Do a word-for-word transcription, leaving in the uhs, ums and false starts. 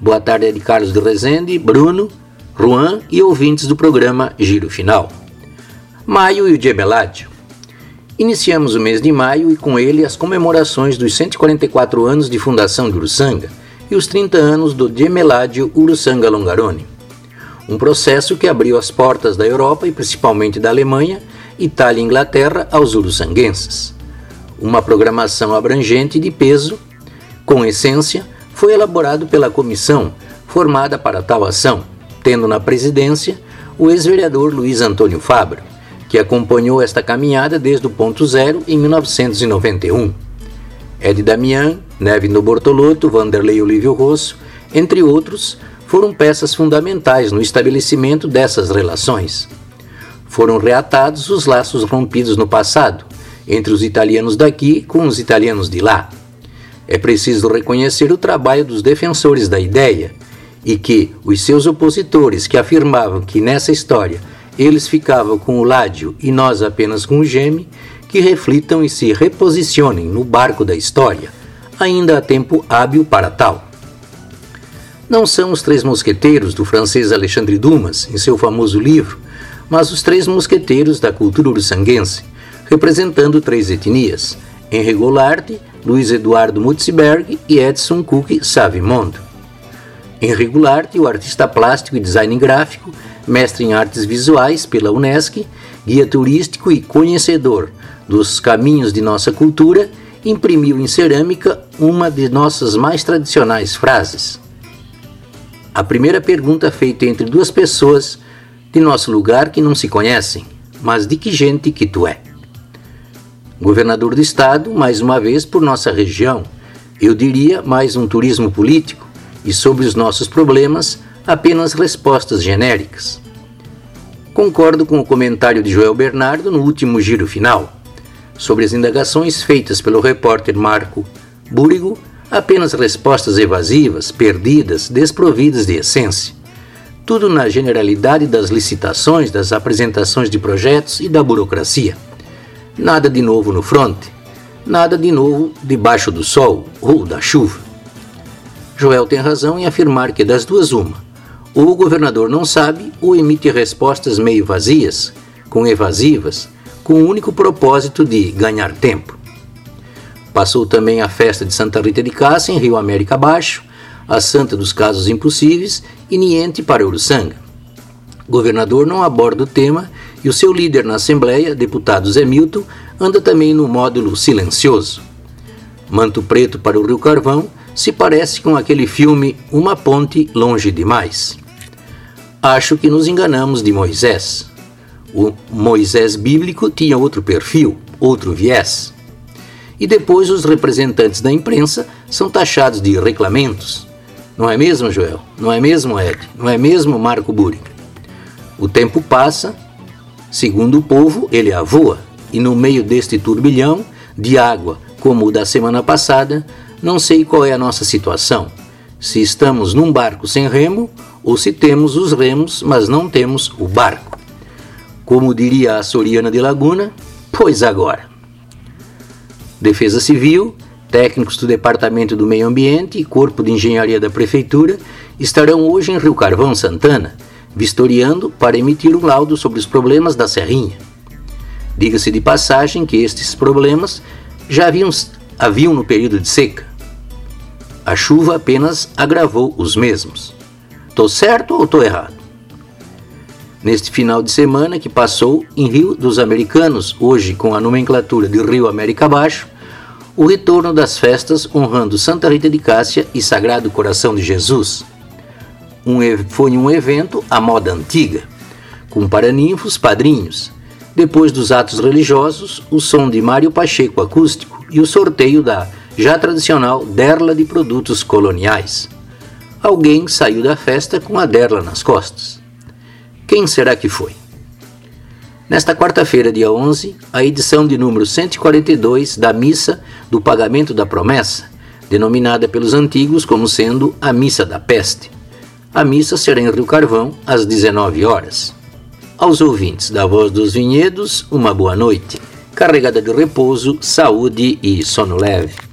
Boa tarde é de Carlos de Rezende, Bruno, Juan e ouvintes do programa Giro Final. Maio e o Gemeládio. Iniciamos o mês de maio e com ele as comemorações dos cento e quarenta e quatro anos de fundação de Uruçanga e os trinta anos do Gemeládio Uruçanga Longarone. Um processo que abriu as portas da Europa e principalmente da Alemanha, Itália e Inglaterra aos uruçanguenses. Uma programação abrangente de peso, com essência, foi elaborado pela comissão formada para tal ação, tendo na presidência o ex-vereador Luiz Antônio Fabro, que acompanhou esta caminhada desde o ponto zero em mil novecentos e noventa e um. Ed Damian, Nevino Bortolotto, Vanderlei Olívio Rosso, entre outros, foram peças fundamentais no estabelecimento dessas relações. Foram reatados os laços rompidos no passado, entre os italianos daqui com os italianos de lá. É preciso reconhecer o trabalho dos defensores da ideia e que os seus opositores que afirmavam que nessa história eles ficavam com o Ládio e nós apenas com o Geme, que reflitam e se reposicionem no barco da história. Ainda há tempo hábil para tal. Não são os três mosqueteiros do francês Alexandre Dumas, em seu famoso livro, mas os três mosqueteiros da cultura uruçanguense, representando três etnias, Henri Goulart, Luiz Eduardo Mutzberg e Edson Cook Savimondo. Henri Goulart, o artista plástico e design gráfico, mestre em artes visuais pela UNESCO, guia turístico e conhecedor dos caminhos de nossa cultura, imprimiu em cerâmica uma de nossas mais tradicionais frases. A primeira pergunta feita entre duas pessoas de nosso lugar que não se conhecem, mas de que gente que tu é? Governador do Estado, mais uma vez por nossa região, eu diria mais um turismo político, e sobre os nossos problemas, apenas respostas genéricas. Concordo com o comentário de Joel Bernardo no último Giro Final, sobre as indagações feitas pelo repórter Marco Búrigo, apenas respostas evasivas, perdidas, desprovidas de essência. Tudo na generalidade das licitações, das apresentações de projetos e da burocracia. Nada de novo no fronte, nada de novo debaixo do sol ou da chuva. Joel tem razão em afirmar que das duas uma, ou o governador não sabe ou emite respostas meio vazias, com evasivas, com o único propósito de ganhar tempo. Passou também a festa de Santa Rita de Cássia em Rio América Abaixo, a santa dos casos impossíveis e niente para Uruçanga. O governador não aborda o tema e o seu líder na Assembleia, deputado Zé Milton, anda também no módulo silencioso. Manto Preto para o Rio Carvão se parece com aquele filme Uma Ponte Longe Demais. Acho que nos enganamos de Moisés. O Moisés bíblico tinha outro perfil, outro viés. E depois os representantes da imprensa são taxados de reclamentos. Não é mesmo, Joel? Não é mesmo, Ed? Não é mesmo, Marco Búrigo? O tempo passa, segundo o povo, ele avoa, e no meio deste turbilhão de água, como o da semana passada, não sei qual é a nossa situação. Se estamos num barco sem remo, ou se temos os remos, mas não temos o barco. Como diria a Soriana de Laguna, pois agora. Defesa Civil, técnicos do Departamento do Meio Ambiente e Corpo de Engenharia da Prefeitura estarão hoje em Rio Carvão, Santana, vistoriando para emitir um laudo sobre os problemas da Serrinha. Diga-se de passagem que estes problemas já haviam, haviam no período de seca. A chuva apenas agravou os mesmos. Tô certo ou tô errado? Neste final de semana que passou em Rio dos Americanos, hoje com a nomenclatura de Rio América Abaixo, o retorno das festas honrando Santa Rita de Cássia e Sagrado Coração de Jesus. Um, foi um evento à moda antiga, com paraninfos padrinhos. Depois dos atos religiosos, o som de Mário Pacheco acústico e o sorteio da já tradicional derla de produtos coloniais. Alguém saiu da festa com a derla nas costas. Quem será que foi? Nesta quarta-feira, dia onze, a edição de número cento e quarenta e dois da Missa do Pagamento da Promessa, denominada pelos antigos como sendo a Missa da Peste. A missa será em Rio Carvão, às dezenove horas. Aos ouvintes da Voz dos Vinhedos, uma boa noite, carregada de repouso, saúde e sono leve.